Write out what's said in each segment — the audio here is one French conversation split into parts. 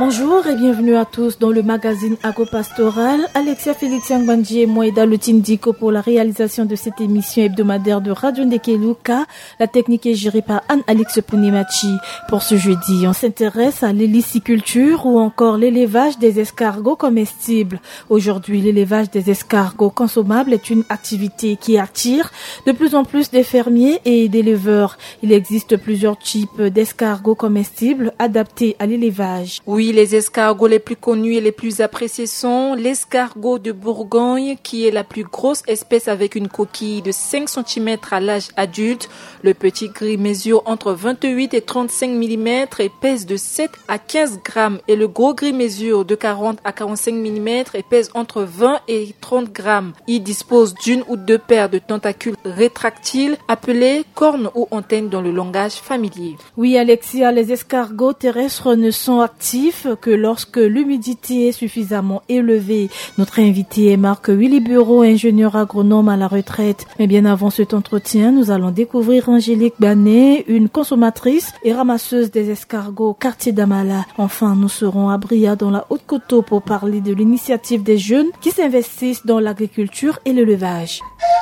Bonjour et bienvenue à tous dans le magazine Agropastoral. Alexia Félix Yangbanji et Moïda Lutindiko pour la réalisation de cette émission hebdomadaire de Radio Ndekeluka. La technique est gérée par Anne-Alix Punimachi. Pour ce jeudi, on s'intéresse à l'héliciculture ou encore l'élevage des escargots comestibles. Aujourd'hui, l'élevage des escargots consommables est une activité qui attire de plus en plus des fermiers et d'éleveurs. Il existe plusieurs types d'escargots comestibles adaptés à l'élevage. Oui, les escargots les plus connus et les plus appréciés sont l'escargot de Bourgogne, qui est la plus grosse espèce avec une coquille de 5 cm à l'âge adulte. Le petit gris mesure entre 28 et 35 mm et pèse de 7 à 15 grammes. Et le gros gris mesure de 40 à 45 mm et pèse entre 20 et 30 grammes. Il dispose d'une ou deux paires de tentacules rétractiles appelées cornes ou antennes dans le langage familier. Oui, Alexia, les escargots terrestres ne sont actifs que lorsque l'humidité est suffisamment élevée. Notre invité est Marc Willy Bureau, ingénieur agronome à la retraite. Mais bien avant cet entretien, nous allons découvrir Angélique Banet, une consommatrice et ramasseuse des escargots quartier d'Amala. Enfin, nous serons à Bria dans la Haute-Coteau pour parler de l'initiative des jeunes qui s'investissent dans l'agriculture et l'élevage.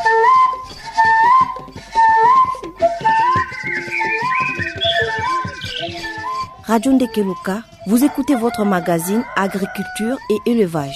Radio Ndekeluka, vous écoutez votre magazine Agriculture et Élevage.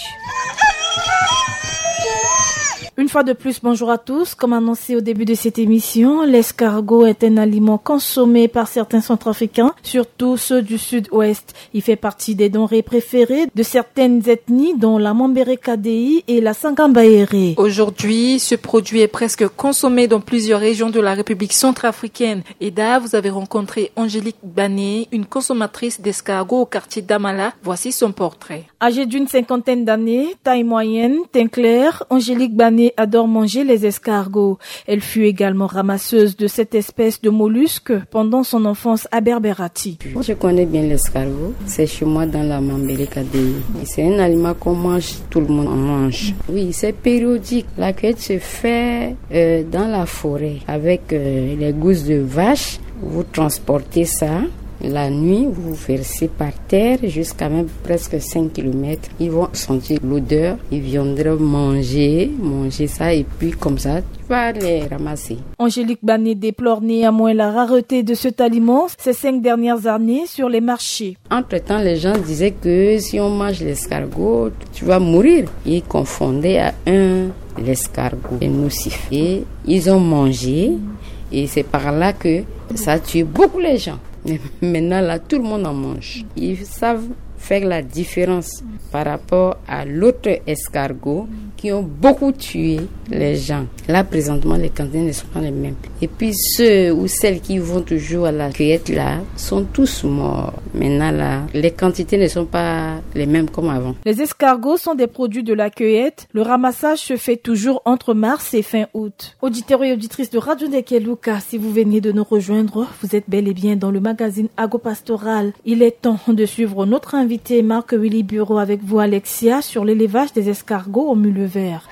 Une fois de plus, bonjour à tous. Comme annoncé au début de cette émission, l'escargot est un aliment consommé par certains Centrafricains, surtout ceux du sud-ouest. Il fait partie des denrées préférées de certaines ethnies, dont la Mambere Kadei et la Sangambaere. Aujourd'hui, ce produit est presque consommé dans plusieurs régions de la République centrafricaine. Et là, vous avez rencontré Angélique Banet, une consommatrice d'escargots au quartier d'Amala. Voici son portrait. Âgée d'une 50aine d'années, taille moyenne, teint clair, Angélique Banet adore manger les escargots. Elle fut également ramasseuse de cette espèce de mollusque pendant son enfance à Berberati. Je connais bien l'escargot. C'est chez moi dans la Mambere Kadei. C'est un aliment qu'on mange, tout le monde en mange. Oui, c'est périodique. La cueillette se fait dans la forêt avec les gousses de vache. Vous transportez ça. La nuit, vous versez par terre jusqu'à même presque 5 km. Ils vont sentir l'odeur. Ils viendront manger ça et puis comme ça, tu vas les ramasser. Angélique Banet déplore néanmoins la rareté de cet aliment ces 5 dernières années sur les marchés. Entre-temps, les gens disaient que si on mange l'escargot, tu vas mourir. Ils confondaient à l'escargot est nocif. Et ils ont mangé et c'est par là que ça tue beaucoup les gens. Maintenant, là, tout le monde en mange. Ils savent faire la différence par rapport à l'autre escargot qui ont beaucoup tué les gens. Là, présentement, les quantités ne sont pas les mêmes. Et puis, ceux ou celles qui vont toujours à la cueillette, là, sont tous morts. Maintenant, là, les quantités ne sont pas les mêmes comme avant. Les escargots sont des produits de la cueillette. Le ramassage se fait toujours entre mars et fin août. Auditeurs et auditrices de Radio Ndekeluka, si vous venez de nous rejoindre, vous êtes bel et bien dans le magazine Agropastoral. Il est temps de suivre notre invité Marc Willy Bureau avec vous, Alexia, sur l'élevage des escargots au Mulet Vert.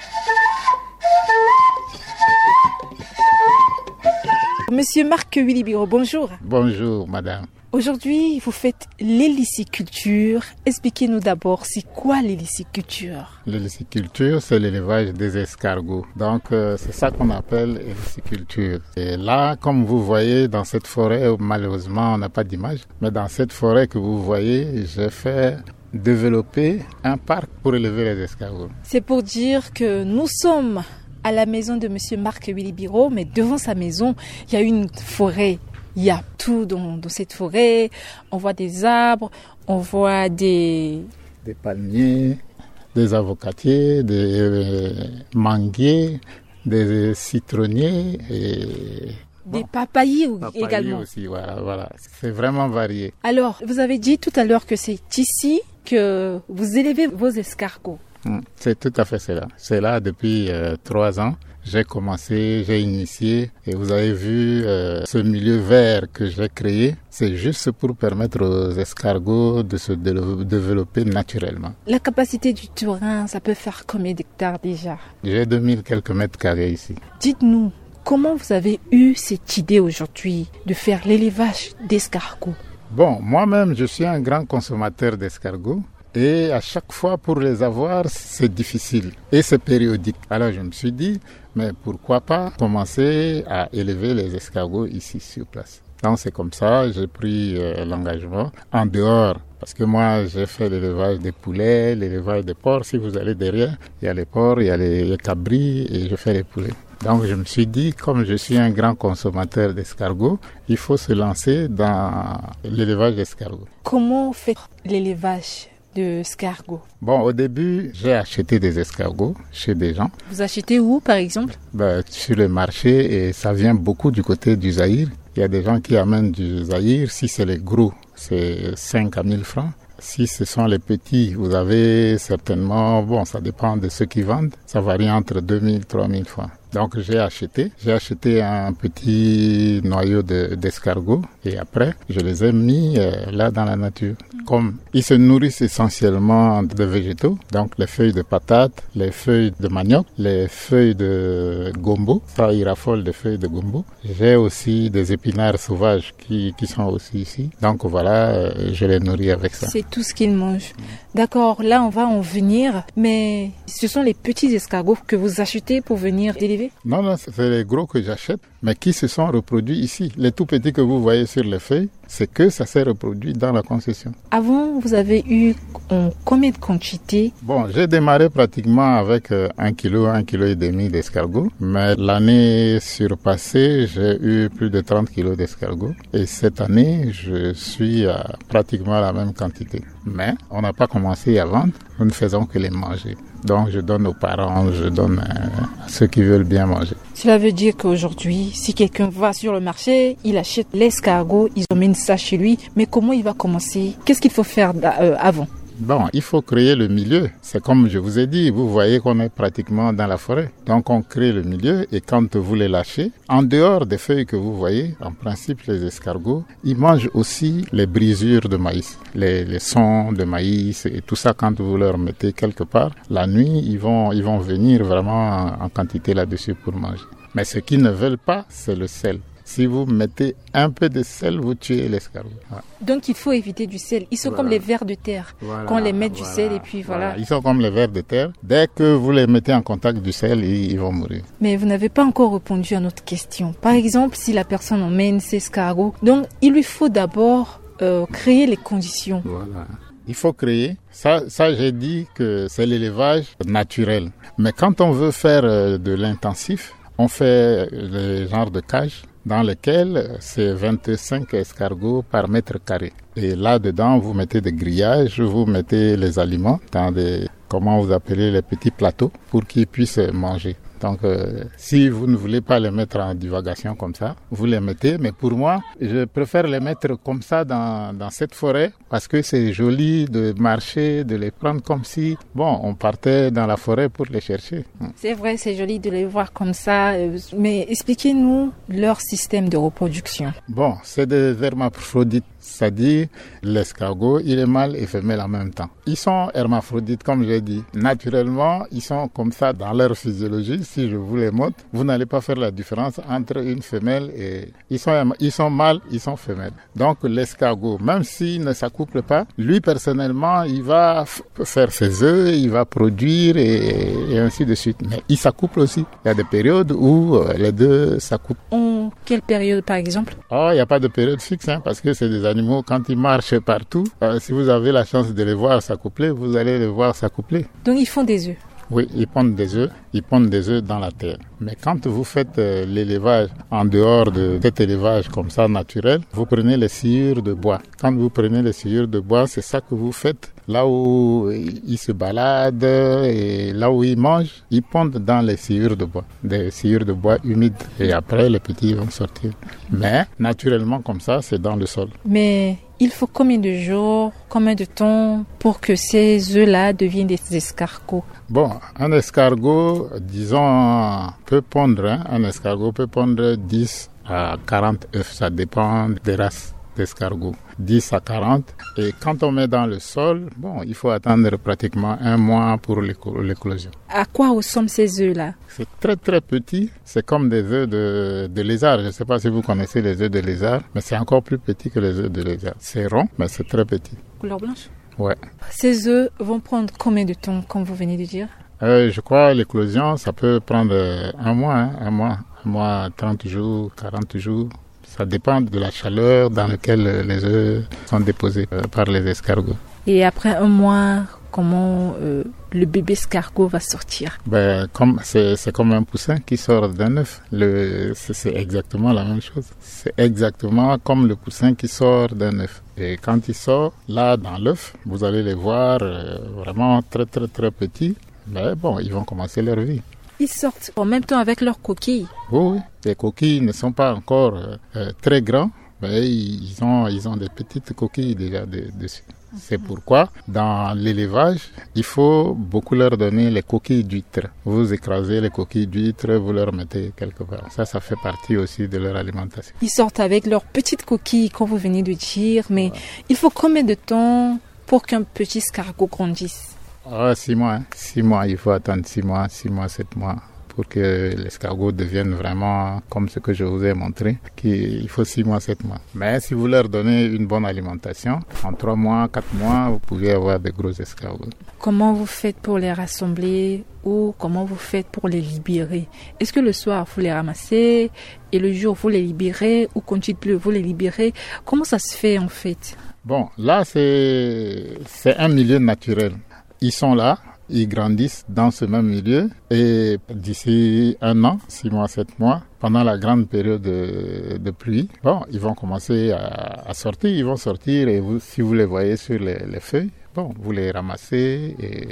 Monsieur Marc Willy Bureau, bonjour. Bonjour, madame. Aujourd'hui, vous faites l'héliciculture. Expliquez-nous d'abord, c'est quoi l'héliciculture? L'héliciculture, c'est l'élevage des escargots. Donc, c'est ça qu'on appelle héliciculture. Et là, comme vous voyez, dans cette forêt, malheureusement, on n'a pas d'image, mais dans cette forêt que vous voyez, j'ai fait développer un parc pour élever les escargots. C'est pour dire que nous sommes à la maison de monsieur Marc Willy Bureau, mais devant sa maison, il y a une forêt. Il y a tout dans cette forêt. On voit des arbres, on voit des palmiers, des avocatiers, des manguiers, des citronniers et des papayers également. Aussi, voilà. C'est vraiment varié. Alors, vous avez dit tout à l'heure que c'est ici que vous élevez vos escargots. C'est tout à fait cela. C'est là depuis 3 ans. J'ai initié et vous avez vu ce milieu vert que j'ai créé. C'est juste pour permettre aux escargots de se développer naturellement. La capacité du terrain, ça peut faire combien d'hectares déjà? J'ai 2000 quelques mètres carrés ici. Dites-nous, comment vous avez eu cette idée aujourd'hui de faire l'élevage d'escargots? Bon, moi-même, je suis un grand consommateur d'escargots. Et à chaque fois, pour les avoir, c'est difficile. Et c'est périodique. Alors, je me suis dit, mais pourquoi pas commencer à élever les escargots ici sur place. Donc, c'est comme ça, j'ai pris l'engagement en dehors. Parce que moi, j'ai fait l'élevage des poulets, l'élevage des porcs. Si vous allez derrière, il y a les porcs, il y a les cabris et je fais les poulets. Donc, je me suis dit, comme je suis un grand consommateur d'escargots, il faut se lancer dans l'élevage d'escargots. Comment on fait l'élevage d'escargots? Bon, au début, j'ai acheté des escargots chez des gens. Vous achetez où, par exemple? Sur le marché, et ça vient beaucoup du côté du Zaïre. Il y a des gens qui amènent du Zaïre. Si c'est les gros, c'est 5 à 1000 francs. Si ce sont les petits, vous avez certainement, bon, ça dépend de ceux qui vendent, ça varie entre 2000 et 3000 francs. Donc j'ai acheté un petit noyau d'escargots et après je les ai mis là dans la nature. Comme ils se nourrissent essentiellement de végétaux, donc les feuilles de patates, les feuilles de manioc, les feuilles de gombo, ça ils raffolent des feuilles de gombo. J'ai aussi des épinards sauvages qui sont aussi ici. Donc voilà, je les nourris avec ça. C'est tout ce qu'ils mangent. D'accord, là on va en venir, mais ce sont les petits escargots que vous achetez pour venir élever? Non, c'est les gros que j'achète, mais qui se sont reproduits ici. Les tout petits que vous voyez sur les feuilles, c'est que ça s'est reproduit dans la concession. Avant, vous avez eu combien de quantité? Bon, j'ai démarré pratiquement avec 1 kilo, 1,5 kg d'escargots, mais l'année surpassée, j'ai eu plus de 30 kilos d'escargots. Et cette année, je suis à pratiquement la même quantité. Mais on n'a pas commencé à vendre, nous ne faisons que les manger. Donc je donne aux parents, je donne à ceux qui veulent bien manger. Cela veut dire qu'aujourd'hui, si quelqu'un va sur le marché, il achète l'escargot, il emmène ça chez lui. Mais comment il va commencer? Qu'est-ce qu'il faut faire avant? Bon, il faut créer le milieu. C'est comme je vous ai dit, vous voyez qu'on est pratiquement dans la forêt. Donc on crée le milieu et quand vous les lâchez, en dehors des feuilles que vous voyez, en principe les escargots, ils mangent aussi les brisures de maïs, les sons de maïs et tout ça quand vous leur mettez quelque part. La nuit, ils vont venir vraiment en quantité là-dessus pour manger. Mais ce qu'ils ne veulent pas, c'est le sel. Si vous mettez un peu de sel, vous tuez l'escargot. Ouais. Donc il faut éviter du sel. Ils sont comme les vers de terre. Quand on les met du sel et puis voilà. Ils sont comme les vers de terre. Dès que vous les mettez en contact du sel, ils vont mourir. Mais vous n'avez pas encore répondu à notre question. Par exemple, si la personne emmène ses escargots, donc il lui faut d'abord créer les conditions. Voilà. Il faut créer. Ça j'ai dit que c'est l'élevage naturel. Mais quand on veut faire de l'intensif, on fait le genre de cage dans lequel c'est 25 escargots par mètre carré. Et là-dedans, vous mettez des grillages, vous mettez les aliments dans des, comment vous appelez, les petits plateaux pour qu'ils puissent manger. Donc, si vous ne voulez pas les mettre en divagation comme ça, vous les mettez. Mais pour moi, je préfère les mettre comme ça dans cette forêt parce que c'est joli de marcher, de les prendre comme si, bon, on partait dans la forêt pour les chercher. C'est vrai, c'est joli de les voir comme ça. Mais expliquez-nous leur système de reproduction. Bon, c'est des hermaphrodites. C'est-à-dire, l'escargot, il est mâle et femelle en même temps. Ils sont hermaphrodites, comme j'ai dit. Naturellement, ils sont comme ça dans leur physiologie. Si je vous les montre, vous n'allez pas faire la différence entre une femelle et... Ils sont mâles, ils sont femelles. Donc, l'escargot, même s'il ne s'accouple pas, lui, personnellement, il va faire ses œufs, il va produire et ainsi de suite. Mais il s'accouple aussi. Il y a des périodes où les deux s'accouplent. En quelle période, par exemple? Oh, il n'y a pas de période fixe, parce que c'est des animaux, quand ils marchent partout, si vous avez la chance de les voir s'accoupler, vous allez les voir s'accoupler. Donc ils font des œufs? Oui, ils pondent des œufs dans la terre. Mais quand vous faites l'élevage en dehors de cet élevage comme ça naturel, vous prenez les sciures de bois. Quand vous prenez les sciures de bois, c'est ça que vous faites. Là où ils se baladent et là où ils mangent, ils pondent dans les sciures de bois, des sciures de bois humides. Et après, les petits vont sortir. Mais naturellement, comme ça, c'est dans le sol. Mais il faut combien de jours, combien de temps pour que ces œufs-là deviennent des escargots? Bon, un escargot, disons, peut pondre, un escargot peut pondre 10 à 40 œufs, ça dépend des races. d'escargots, 10 à 40. Et quand on met dans le sol, il faut attendre pratiquement 1 mois pour l'éclosion. À quoi ressemblent ces œufs-là? C'est très très petit, c'est comme des œufs de lézard. Je ne sais pas si vous connaissez les œufs de lézard, mais c'est encore plus petit que les œufs de lézard. C'est rond, mais c'est très petit. Couleur blanche? Ouais. Ces œufs vont prendre combien de temps, comme vous venez de dire? Je crois l'éclosion, ça peut prendre 1 mois, 30 jours, 40 jours. Ça dépend de la chaleur dans laquelle les œufs sont déposés par les escargots. Et après 1 mois, comment le bébé escargot va sortir? C'est comme un poussin qui sort d'un œuf. C'est exactement la même chose. C'est exactement comme le poussin qui sort d'un œuf. Et quand il sort, là, dans l'œuf, vous allez les voir vraiment très, très, très petits. Mais ils vont commencer leur vie. Ils sortent en même temps avec leurs coquilles. Oui. Les coquilles ne sont pas encore très grands, mais ils ont des petites coquilles déjà dessus. C'est pourquoi, dans l'élevage, il faut beaucoup leur donner les coquilles d'huîtres. Vous écrasez les coquilles d'huîtres, vous leur mettez quelque part. Ça fait partie aussi de leur alimentation. Ils sortent avec leurs petites coquilles, comme vous venez de dire, mais il faut combien de temps pour qu'un petit escargot grandisse? 6 mois. 6 mois, il faut attendre 6 mois, 7 mois pour que l'escargot devienne vraiment comme ce que je vous ai montré, qu'il faut 6 mois, 7 mois. Mais si vous leur donnez une bonne alimentation, en 3 mois, 4 mois, vous pouvez avoir de gros escargots. Comment vous faites pour les rassembler ou comment vous faites pour les libérer? Est-ce que le soir, vous les ramassez et le jour, vous les libérez ou quand il pleut, vous les libérez? Comment ça se fait en fait? Là, c'est un milieu naturel. Ils sont là, ils grandissent dans ce même milieu et d'ici 1 an, 6 mois, 7 mois, pendant la grande période de pluie, ils vont commencer à sortir. Ils vont sortir et si vous les voyez sur les feuilles, vous les ramassez et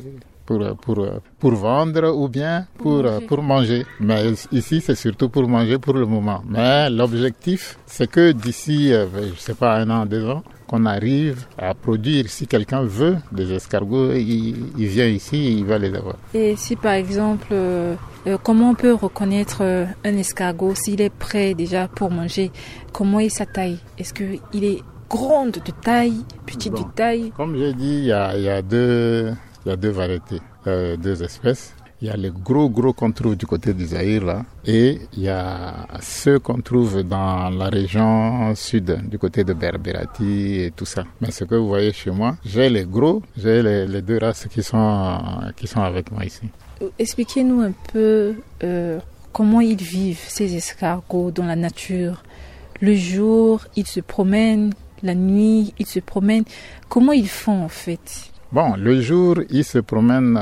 pour vendre ou bien pour manger. Mais ici, c'est surtout pour manger pour le moment. Mais l'objectif, c'est que d'ici, je ne sais pas, 1 an, 2 ans, qu'on arrive à produire. Si quelqu'un veut des escargots, il vient ici et il va les avoir. Et si par exemple, comment on peut reconnaître un escargot s'il est prêt déjà pour manger? Comment est sa taille? Est-ce qu'il est grand de taille, petit de taille? Comme j'ai dit, il y a deux variétés, 2 espèces. Il y a les gros qu'on trouve du côté du Zaïre là, et il y a ceux qu'on trouve dans la région sud, du côté de Berbérati et tout ça. Mais ce que vous voyez chez moi, j'ai les gros, j'ai les 2 races qui sont avec moi ici. Expliquez-nous un peu comment ils vivent ces escargots dans la nature. Le jour, ils se promènent, la nuit, ils se promènent. Comment ils font en fait? Le jour, ils se promènent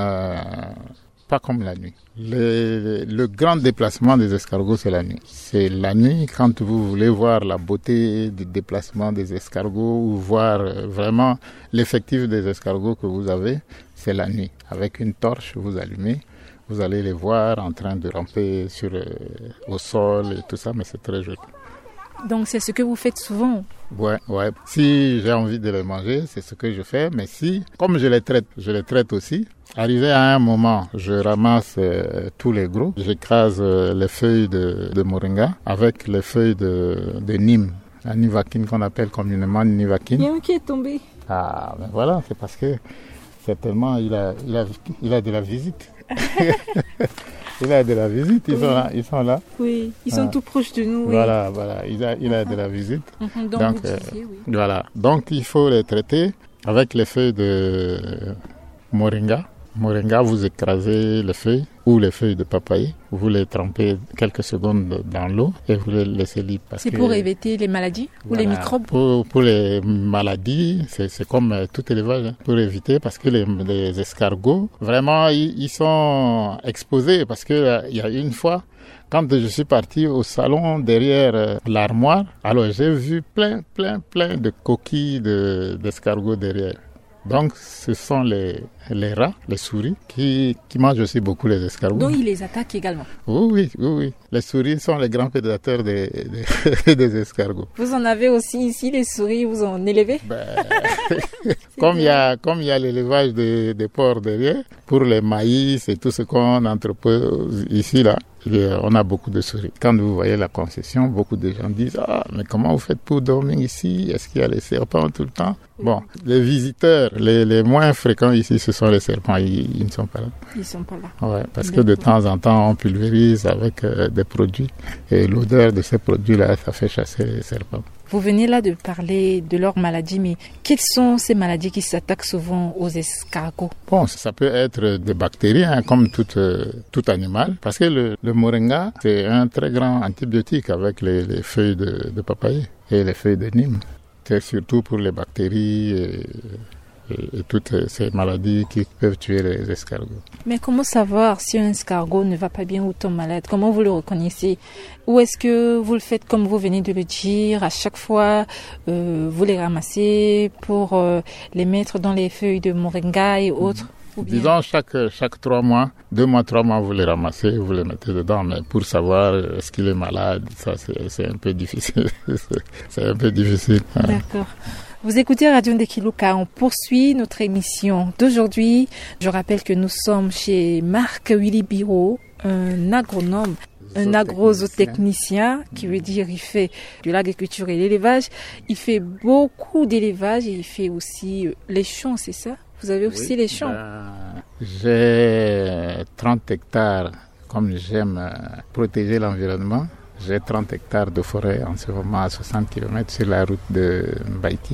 pas comme la nuit. Le grand déplacement des escargots, c'est la nuit. C'est la nuit, quand vous voulez voir la beauté du déplacement des escargots ou voir vraiment l'effectif des escargots que vous avez, c'est la nuit. Avec une torche, vous allumez, vous allez les voir en train de ramper au sol et tout ça, mais c'est très joli. Donc c'est ce que vous faites souvent? Ouais. Si j'ai envie de les manger, c'est ce que je fais. Mais comme je les traite aussi. Arrivé à un moment, je ramasse tous les gros. J'écrase les feuilles de moringa avec les feuilles de Nîmes. La nivaquine qu'on appelle communément nivaquine. Il y a un qui est tombé. Ah, ben voilà, c'est parce que certainement il a de la visite. Il a de la visite, ils sont là. Oui, ils sont tout proches de nous. Voilà, il a de la visite. Donc vous disiez, oui. Voilà, donc il faut les traiter avec les feuilles de moringa. Moringa, vous écrasez les feuilles ou les feuilles de papaye. Vous les trempez quelques secondes dans l'eau et vous les laissez libres. C'est pour éviter les maladies ou les microbes? Pour les maladies, c'est comme tout élevage, pour éviter, parce que les escargots, vraiment, ils sont exposés. Parce que il y a une fois, quand je suis parti au salon derrière l'armoire, alors j'ai vu plein de coquilles d'escargots derrière. Donc, ce sont les les rats, les souris, qui mangent aussi beaucoup les escargots. Donc ils les attaquent également. Oui. Les souris sont les grands prédateurs des escargots. Vous en avez aussi ici, les souris, vous en élevez? Comme il y a l'élevage des porcs derrière, pour les maïs et tout ce qu'on entrepose ici, là, on a beaucoup de souris. Quand vous voyez la concession, beaucoup de gens disent « Ah, mais comment vous faites pour dormir ici? Est-ce qu'il y a les serpents tout le temps ?» Bon, les visiteurs, les moins fréquents ici, ce sont les serpents. Ils ne sont pas là. Ils ne sont pas là. Ouais, parce que de temps en temps, on pulvérise avec des produits. Et l'odeur de ces produits-là, ça fait chasser les serpents. Vous venez là de parler de leurs maladies, mais quelles sont ces maladies qui s'attaquent souvent aux escargots? Bon, ça peut être des bactéries, comme tout animal, parce que le moringa, c'est un très grand antibiotique avec les feuilles de papayer et les feuilles de nîmes. C'est surtout pour les bactéries et toutes ces maladies qui peuvent tuer les escargots. Mais comment savoir si un escargot ne va pas bien ou tombe malade? Comment vous le reconnaissez? Ou est-ce que vous le faites comme vous venez de le dire, à chaque fois vous les ramassez pour les mettre dans les feuilles de moringa et autres? Disons chaque 3 mois, 2 mois, 3 mois, vous les ramassez, vous les mettez dedans. Mais pour savoir est-ce qu'il est malade, ça c'est un peu difficile. C'est un peu difficile. D'accord. Vous écoutez Radio Ndekiluka, on poursuit notre émission d'aujourd'hui. Je rappelle que nous sommes chez Marc Willy Biro, un agronome, un agrozootechnicien, qui veut dire il fait de l'agriculture et l'élevage. Il fait beaucoup d'élevage et il fait aussi les champs, c'est ça? Vous avez aussi les champs? J'ai 30 hectares, comme j'aime protéger l'environnement. J'ai 30 hectares de forêt en ce moment à 60 km sur la route de Mbaïti.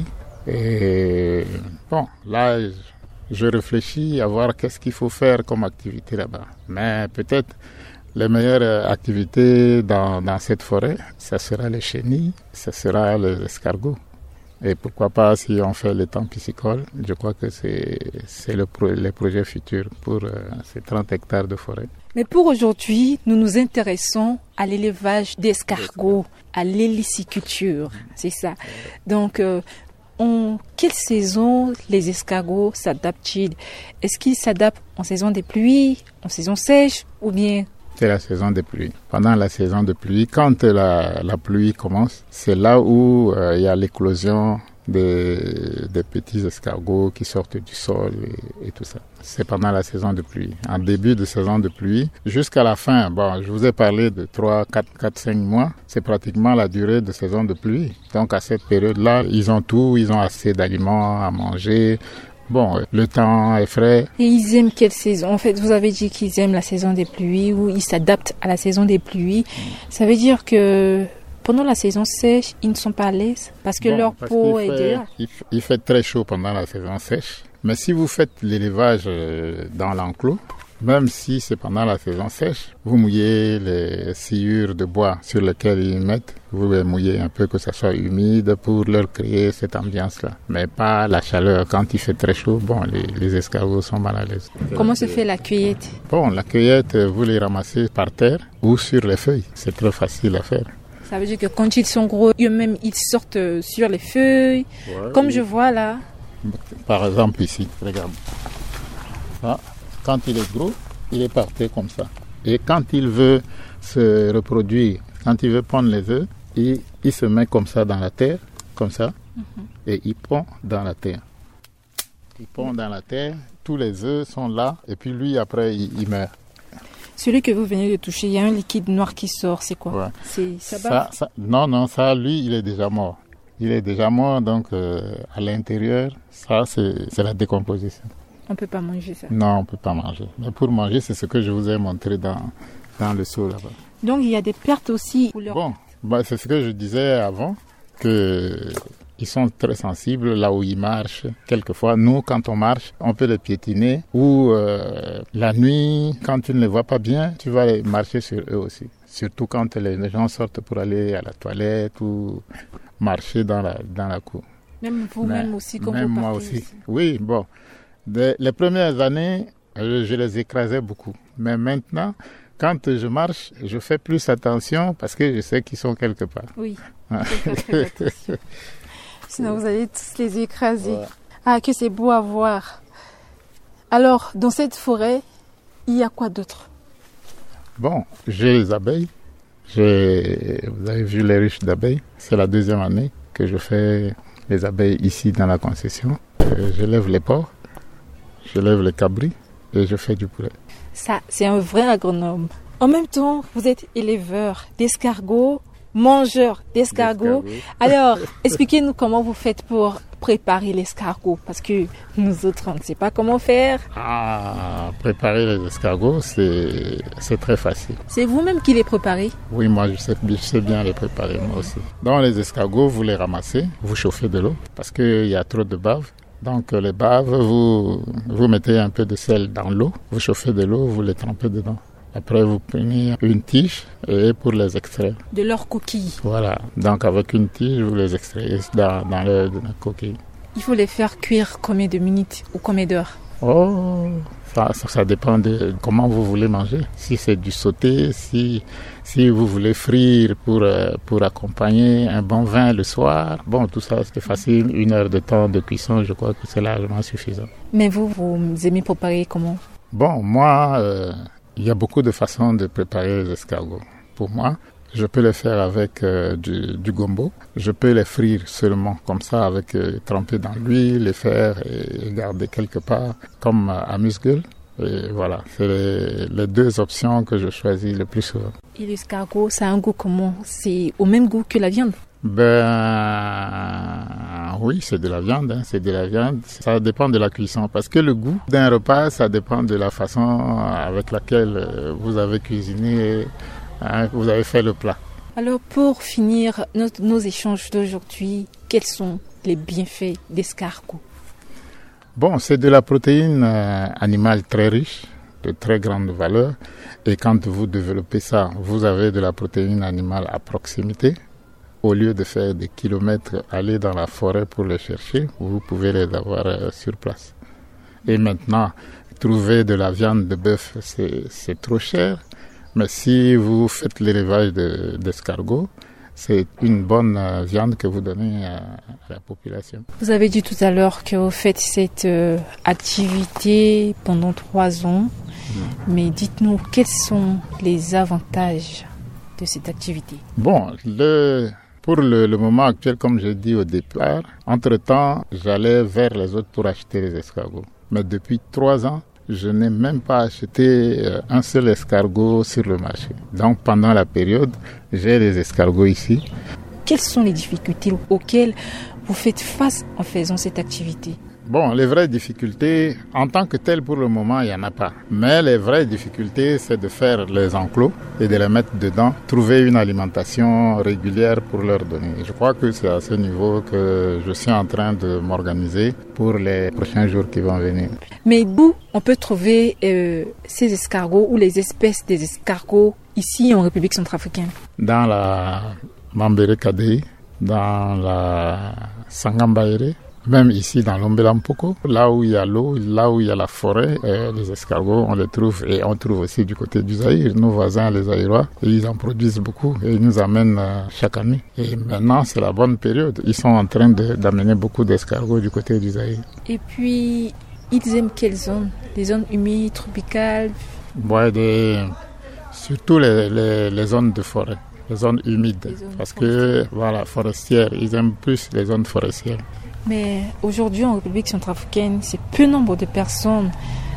Et bon, là, je réfléchis à voir qu'est-ce qu'il faut faire comme activité là-bas. Mais peut-être les meilleures activités dans cette forêt, ça sera les chenilles, ça sera les escargots. Et pourquoi pas si on fait les temps piscicoles, je crois que c'est les projets futurs pour ces 30 hectares de forêt. Mais pour aujourd'hui, nous nous intéressons à l'élevage d'escargots, à l'héliciculture, c'est ça. Donc, en quelle saison les escargots s'adaptent-ils? Est-ce qu'ils s'adaptent en saison des pluies, en saison sèche ou bien? C'est la saison des pluies. Pendant la saison de pluie, quand la pluie commence, c'est là où il y a l'éclosion des petits escargots qui sortent du sol et tout ça. C'est pendant la saison de pluie. En début de saison de pluie, jusqu'à la fin, bon, je vous ai parlé de 3, 4, 5 mois, c'est pratiquement la durée de saison de pluie. Donc à cette période-là, ils ont tout, ils ont assez d'aliments à manger. Bon, le temps est frais. Et ils aiment quelle saison? En fait, vous avez dit qu'ils aiment la saison des pluies ou ils s'adaptent à la saison des pluies. Ça veut dire que pendant la saison sèche, ils ne sont pas à l'aise parce que leur peau est dure. Il fait très chaud pendant la saison sèche. Mais si vous faites l'élevage dans l'enclos, même si c'est pendant la saison sèche, vous mouillez les sciures de bois sur lesquelles ils mettent. Vous les mouillez un peu, que ça soit humide pour leur créer cette ambiance-là. Mais pas la chaleur. Quand il fait très chaud, bon, les escargots sont mal à l'aise. Comment se fait la cueillette? Bon, la cueillette, vous les ramassez par terre ou sur les feuilles. C'est très facile à faire. Ça veut dire que quand ils sont gros, eux-mêmes, ils sortent sur les feuilles. Ouais, comme je vois là. Par exemple ici, regarde. Ah. Quand il est gros, il est par terre comme ça. Et quand il veut se reproduire, quand il veut pondre les œufs, il se met comme ça dans la terre, comme ça, et il pond dans la terre. Il pond dans la terre, tous les œufs sont là, et puis lui, après, il meurt. Celui que vous venez de toucher, il y a un liquide noir qui sort, c'est quoi? Ouais. C'est ça, Non, ça, lui, il est déjà mort. Il est déjà mort, donc à l'intérieur, ça, c'est la décomposition. On ne peut pas manger ça? Non, on ne peut pas manger. Mais pour manger, c'est ce que je vous ai montré dans le seau là-bas. Donc, il y a des pertes aussi? Bon, c'est ce que je disais avant, qu'ils sont très sensibles là où ils marchent. Quelquefois, nous, quand on marche, on peut les piétiner. Ou la nuit, quand tu ne les vois pas bien, tu vas marcher sur eux aussi. Surtout quand les gens sortent pour aller à la toilette ou marcher dans la cour. Même vous-même aussi, quand même vous partez? Moi aussi. Oui, bon. Les premières années, je les écrasais beaucoup. Mais maintenant, quand je marche, je fais plus attention parce que je sais qu'ils sont quelque part. Oui, il faut faire très attention. Sinon, vous allez tous les écraser. Ouais. Ah, que c'est beau à voir. Alors, dans cette forêt, il y a quoi d'autre? Bon, j'ai les abeilles. Vous avez vu les ruches d'abeilles. C'est la 2e année que je fais les abeilles ici dans la concession. J'élève les porcs, j'élève les cabris et je fais du poulet. Ça, c'est un vrai agronome. En même temps, vous êtes éleveur d'escargots, mangeur d'escargots. Alors, expliquez-nous comment vous faites pour préparer l'escargot, parce que nous autres, on ne sait pas comment faire. Préparer les escargots, c'est très facile. C'est vous-même qui les préparez? Oui, moi, je sais bien les préparer, moi aussi. Dans les escargots, vous les ramassez, vous chauffez de l'eau, parce qu'il y a trop de bave. Donc, les baves, vous mettez un peu de sel dans l'eau, vous chauffez de l'eau, vous les trempez dedans. Après, vous prenez une tige et pour les extraire. De leurs coquilles. Voilà. Donc, avec une tige, vous les extrayez dans la coquille. Il faut les faire cuire combien de minutes ou combien d'heures? Ça dépend de comment vous voulez manger. Si c'est du sauté, si vous voulez frire pour accompagner un bon vin le soir. Bon, tout ça, c'est facile. 1 heure de temps de cuisson, je crois que c'est largement suffisant. Mais vous aimez préparer comment? Bon, moi... il y a beaucoup de façons de préparer les escargots. Pour moi, je peux les faire avec du gombo. Je peux les frire seulement comme ça, avec tremper dans l'huile, les faire et garder quelque part comme amuse-gueule. Et voilà, c'est les 2 options que je choisis le plus souvent. Et l'escargot, ça a un goût comment? C'est au même goût que la viande? Oui, c'est de la viande, c'est de la viande. Ça dépend de la cuisson parce que le goût d'un repas, ça dépend de la façon avec laquelle vous avez cuisiné, vous avez fait le plat. Alors pour finir nos échanges d'aujourd'hui, quels sont les bienfaits d'escargot? Bon, c'est de la protéine animale très riche, de très grande valeur. Et quand vous développez ça, vous avez de la protéine animale à proximité. Au lieu de faire des kilomètres, aller dans la forêt pour les chercher, vous pouvez les avoir sur place. Et maintenant, trouver de la viande de bœuf, c'est trop cher. Mais si vous faites l'élevage d'escargots, c'est une bonne viande que vous donnez à la population. Vous avez dit tout à l'heure que vous faites cette activité pendant 3 ans. Mais dites-nous, quels sont les avantages de cette activité? Bon, pour le moment actuel, comme j'ai dit au départ, entre-temps, j'allais vers les autres pour acheter les escargots. Mais depuis 3 ans, je n'ai même pas acheté un seul escargot sur le marché. Donc pendant la période, j'ai les escargots ici. Quelles sont les difficultés auxquelles vous faites face en faisant cette activité? Bon, les vraies difficultés, en tant que telles pour le moment, il n'y en a pas. Mais les vraies difficultés, c'est de faire les enclos et de les mettre dedans, trouver une alimentation régulière pour leur donner. Je crois que c'est à ce niveau que je suis en train de m'organiser pour les prochains jours qui vont venir. Mais d'où on peut trouver ces escargots ou les espèces des escargots ici en République centrafricaine? Dans la Mambere Kadei, dans la Sangambaere, même ici dans l'Ombelampoko, là où il y a l'eau, là où il y a la forêt, les escargots, on les trouve et on trouve aussi du côté du Zaïre. Nos voisins, les Zaïrois, ils en produisent beaucoup et ils nous amènent chaque année. Et maintenant, c'est la bonne période. Ils sont en train d'amener beaucoup d'escargots du côté du Zaïre. Et puis, ils aiment quelles zones? Les zones humides, tropicales? Ouais, surtout les zones de forêt, les zones humides. Parce que, voilà, forestières, ils aiment plus les zones forestières. Mais aujourd'hui, en République centrafricaine, c'est peu nombre de personnes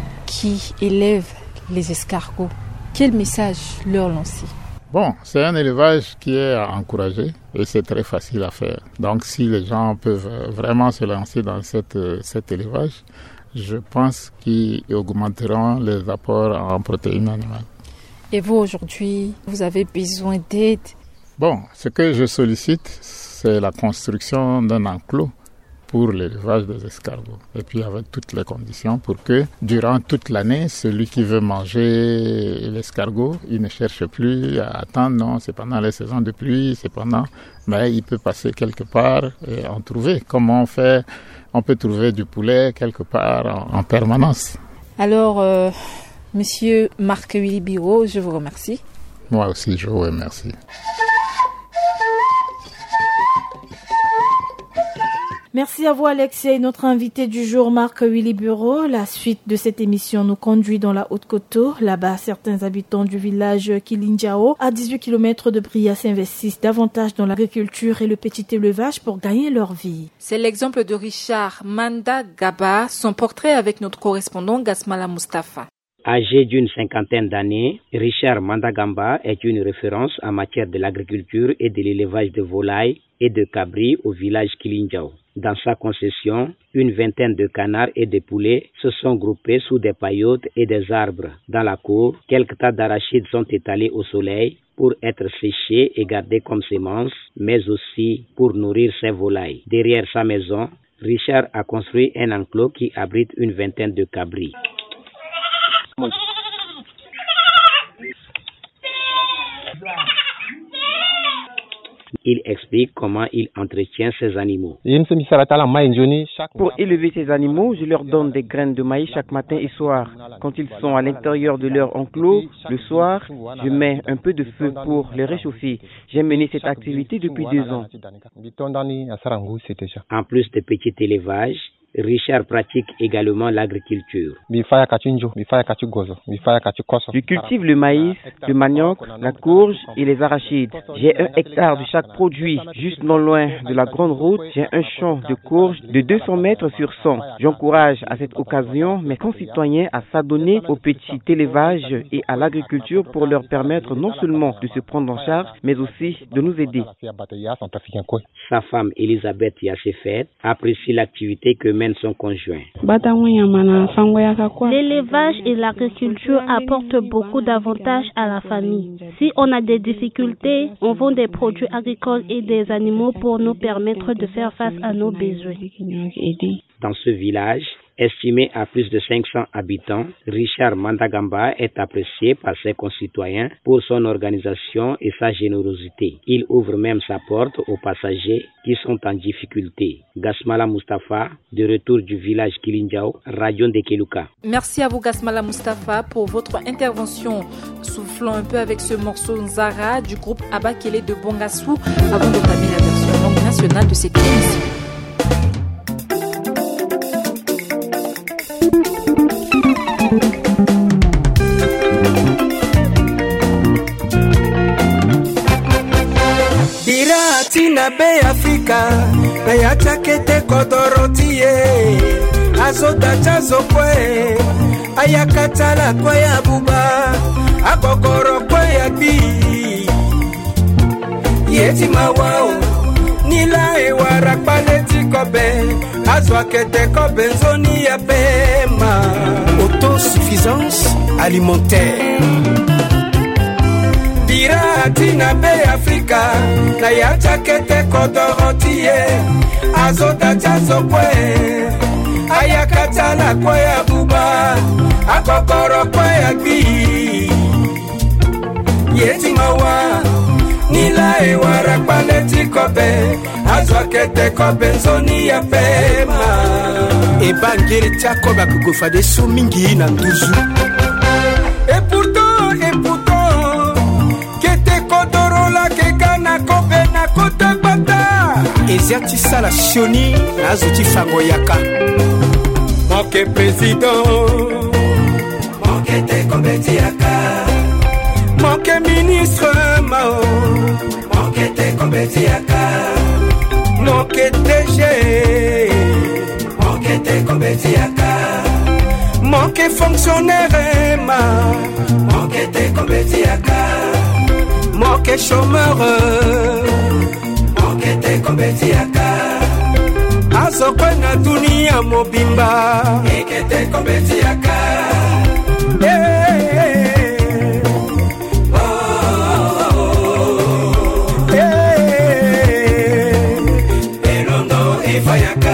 qui élèvent les escargots. Quel message leur lancer? Bon, c'est un élevage qui est à encourager et c'est très facile à faire. Donc, si les gens peuvent vraiment se lancer dans cet élevage, je pense qu'ils augmenteront les apports en protéines animales. Et vous, aujourd'hui, vous avez besoin d'aide? Bon, ce que je sollicite, c'est la construction d'un enclos pour l'élevage des escargots. Et puis avec toutes les conditions pour que durant toute l'année, celui qui veut manger l'escargot, il ne cherche plus à attendre, non, c'est pendant les saisons de pluie, c'est pendant, mais il peut passer quelque part et en trouver. Comment on fait? On peut trouver du poulet quelque part en permanence. Alors, Monsieur Marc-Willy Biro, je vous remercie. Moi aussi, je vous remercie. Merci à vous Alexia et notre invité du jour Marc Willy Bureau. La suite de cette émission nous conduit dans la Haute-Coteau. Là-bas, certains habitants du village Kilinjao, à 18 km de Bria, s'investissent davantage dans l'agriculture et le petit élevage pour gagner leur vie. C'est l'exemple de Richard Mandagamba, son portrait avec notre correspondant Gasmala Mustafa. Âgé d'une 50aine d'années, Richard Mandagamba est une référence en matière de l'agriculture et de l'élevage de volailles et de cabris au village Kilinjao. Dans sa concession, une vingtaine de canards et de poulets se sont groupés sous des paillotes et des arbres. Dans la cour, quelques tas d'arachides sont étalés au soleil pour être séchés et gardés comme semences, mais aussi pour nourrir ses volailles. Derrière sa maison, Richard a construit un enclos qui abrite une vingtaine de cabris. Il explique comment il entretient ses animaux. Pour élever ces animaux, je leur donne des graines de maïs chaque matin et soir. Quand ils sont à l'intérieur de leur enclos, le soir, je mets un peu de feu pour les réchauffer. J'ai mené cette activité depuis 2 ans. En plus de petit élevage, Richard pratique également l'agriculture. Je cultive le maïs, le manioc, la courge et les arachides. J'ai 1 hectare de chaque produit. Juste non loin de la grande route, j'ai un champ de courge de 200 mètres sur 100. J'encourage à cette occasion mes concitoyens à s'adonner au petit élevage et à l'agriculture pour leur permettre non seulement de se prendre en charge, mais aussi de nous aider. Sa femme Elisabeth Yassefet apprécie l'activité que mène son conjoint. L'élevage et l'agriculture apportent beaucoup d'avantages à la famille. Si on a des difficultés, on vend des produits agricoles et des animaux pour nous permettre de faire face à nos besoins. Dans ce village, estimé à plus de 500 habitants, Richard Mandagamba est apprécié par ses concitoyens pour son organisation et sa générosité. Il ouvre même sa porte aux passagers qui sont en difficulté. Gasmala Mustafa, de retour du village Kilinjao, Radio Ndekeluka. Merci à vous Gasmala Mustafa pour votre intervention. Soufflons un peu avec ce morceau Nzara du groupe Abakele de Bongassou avant d'entamer la version langue nationale de cette émission. Tina be Afrika na ya chakete kodorotie azota chazo kwe ayakatala kwe ya buba akokoro kwe ya bi yeti mawao nila e warakpaleti kobe azwa kete kobe nzoni ya pema. Autosuffisance alimentaire Tina be Afrika na ya chakete kodorotie azota chazo kwe ayakatala kwe ya buba akokoro kwe ya bi yeti mawa nila e warakpaleti kobe azwa kete kobe nzoni ya pema ebangere chako bakugofa de sumingi na nduzu et pourtant na kota bata eziati sala sioni nazuti fango yaka moke président moke te kobeti yaka moke ministre mao moke te kobeti yaka moke DG moke te kobeti yaka moke fonctionnaire ma moke te kobeti yaka moke chômeur moke te kobeti yaka azokwe na dunia mobimba eke te kobeti yaka elondo efayaka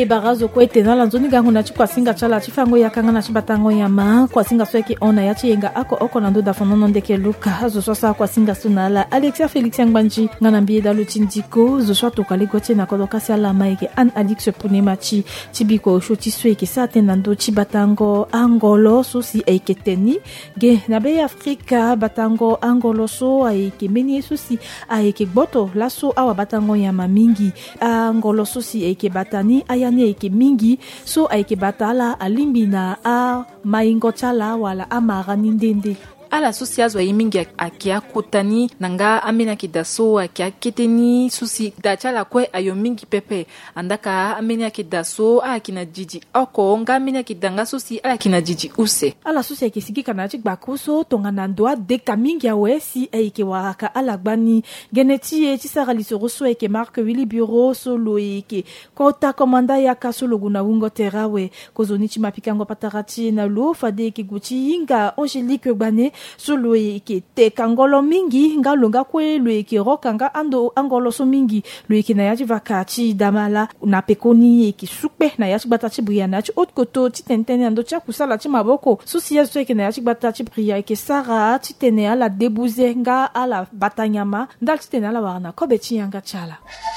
barazo kwa itena la nzoni gangu na chikwa singa chala chifango ya kanga na chibatango ya ma kwa singa sweki ona ya chienga ako oko na ndoda fonono ndeke luka azo swasa kwa singa sunala Alexia Felix Ngbanji ngana mbiye da lutindiko zo swa tokali gote na kodoka sala maike an Alix Punemachi chibiko shoti sweki sa tenando chibatango angolo so si aiketeni ge na be Afrika batango angolo so aike meni so si aike gboto laso awa batango ya mamingi angolo so si aike batani ayane aike mingi so aike batala alimbi na a maingo chala wala amarani ndende ala susi azwa yimingi akia kutani nanga amena kidaso akia keteni susi dachala kwe ayo mingi pepe andaka amena kidaso akina jiji oko nga amena kidanga susi akina jiji use ala susi akisigika na chik bakuso tongana ndoa deka mingi awe si aike waraka ala gbani genetie chisara lisoroso eke marque Willy Bureau solo eke kota komanda ya kasolo guna wungo terawe kozonichi mapikango patarati na lo fade eke guchi inga Angelique gbane solo eke te kangolo mingi nga longa kwe lo eke rokanga ando angolo so mingi lo eke na yachi vakachi damala na pekoni eke supe na yachi batachi bria na yachi otkoto titentene ando tia kusala chi maboko susi yachi eke na yachi batachi bria eke sara titene ala debuze nga ala batanyama ndal titene ala warana kobe chi yanga chala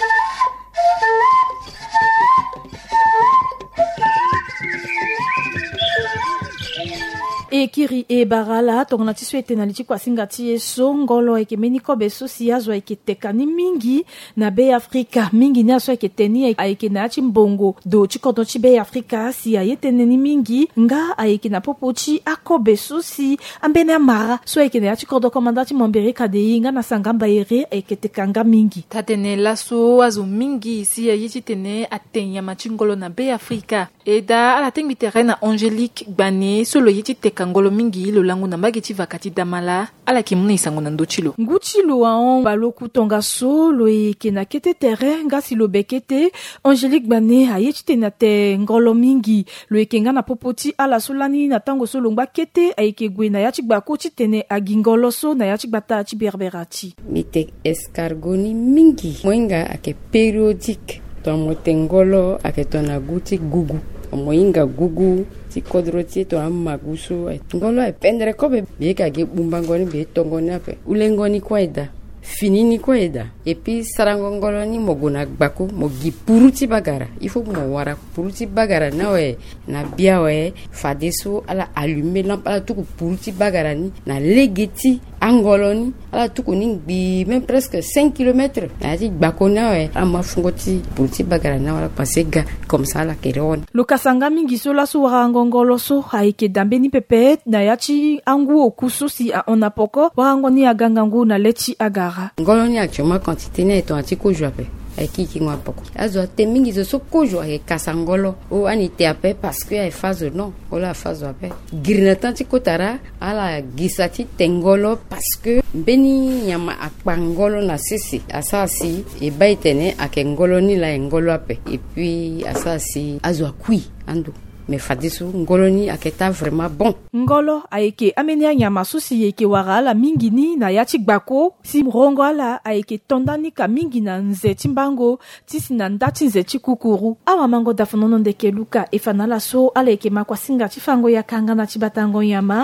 Ekiri e barala tongona tiswete na lichi kwa singati so ngolo eke meniko beso siazwa eke tekani mingi na be Afrika mingi ni aswa eke teni eke na chimbongo do chikoto chi be Afrika si ayeteneni mingi nga eke na popochi ako beso si ambene amara so eke na chikoto komandati mombere kade nga na sangamba ere eke tekanga mingi tatene laso azu mingi si ayeti tene atenya machingolo na be Afrika eda ala tengi terena Angelique Gbane solo yeti kangolo mingi lo langu na mageti vakati damala ala kimuna isango na ndochilo nguchilo aon baloku tonga solo eke na kete terrain ngasi lo bekete Angelique Gbane ayechite na te ngolo mingi lo eke nga na popoti ala solani na tango solo ngba kete aike gwe na yachi gbako chitene agingolo so na yachi gbata chi berberati mite escargoni mingi moinga ake periodique to motengolo ake to na guti gugu moinga gugu ti kodroti to amaguso ngolo e pendre kobe bieka ge bumbangoni be tongoni ape ulengoni kwaida finini kwaida et puis sarangongolo ni moguna gbako mogi puruti bagara il faut mo wara puruti bagara nawe na biawe fadeso ala allumer lampe ala tuku puruti bagara ni na legeti angoloni ala tuku ni bi même presque 5 km na ti gbako nawe ama fungoti puruti bagara na wala pasega comme ça la keron lokasanga mingi sola suwa ngongolo so haike dambeni pepe na yachi angu okuso si on apoko wangoni agangangu na lechi aga ngoloni actuellement quantité ne to atiko joape eki kingwa poko azo temingi zo sokojo e kasangolo o anite ape parce que e phase non ola phase ape girnatanti kotara ala gisati tengolo parce que beni nyama akpangolo na sisi asasi e baitene akengolo ni la ngolo ape et puis asasi azo akui ando mais fadisu ngoloni aketa vraiment bon ngolo aike amenia nyama susi yeke warala mingi ni na yachi gbako si mrongo ala aike tondani ka mingi na nze timbango tisi na ndati nze chikukuru awa mango dafonono ndeke luka efanala so ala eke makwa singa chifango ya kanga na chibatango nyama